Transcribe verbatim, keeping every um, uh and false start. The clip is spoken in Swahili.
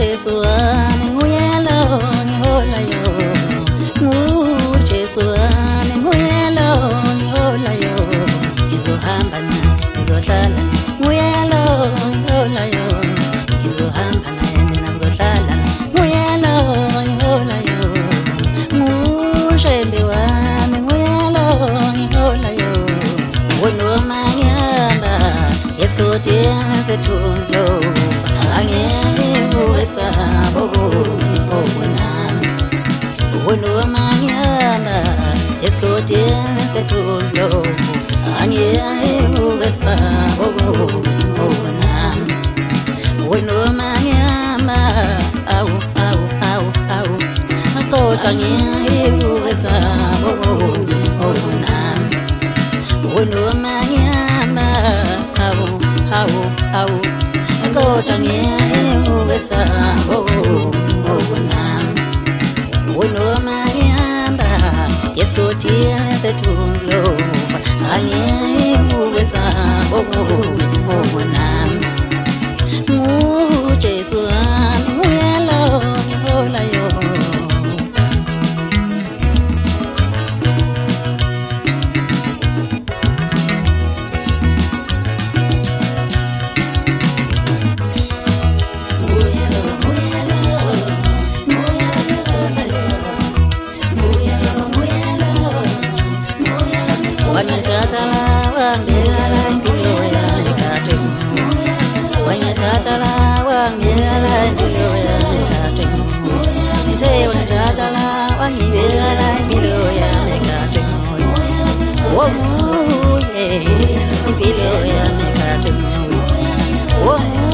Jesu wami nguyelo ngihola yo Ngu Jesu wami nguyelo ngihola yo Ngizohamba na ngizohlala nguyelo ngihola yo Ngizohamba naye mina ngizohlala nguyelo ngihola yo Ngu Shembe wami nguyelo ngihola yo Wonoma ngihamba esikotini sethuzo Angeke uwesabo obonami Wonoma ngihamba esikotini sethuzo Angeke uwesabo obonami Wonoma ngihamba awu awu awu awu Kodwa ngeke uwesabo obonami Wonoma ngihamba awu awu awu Kodwa ngeke uwesabo obonami Wonoma ngihamba esikotini sethuzo Angeke uwesabo obonami Ngu Jesu wami nguyelo ngihola yo Wanyatala wangela impilo yami kade Wanyatala wangela impilo yami kade Nte wanyatala wangela impilo yami kade Oh yeah impilo yami kade Oh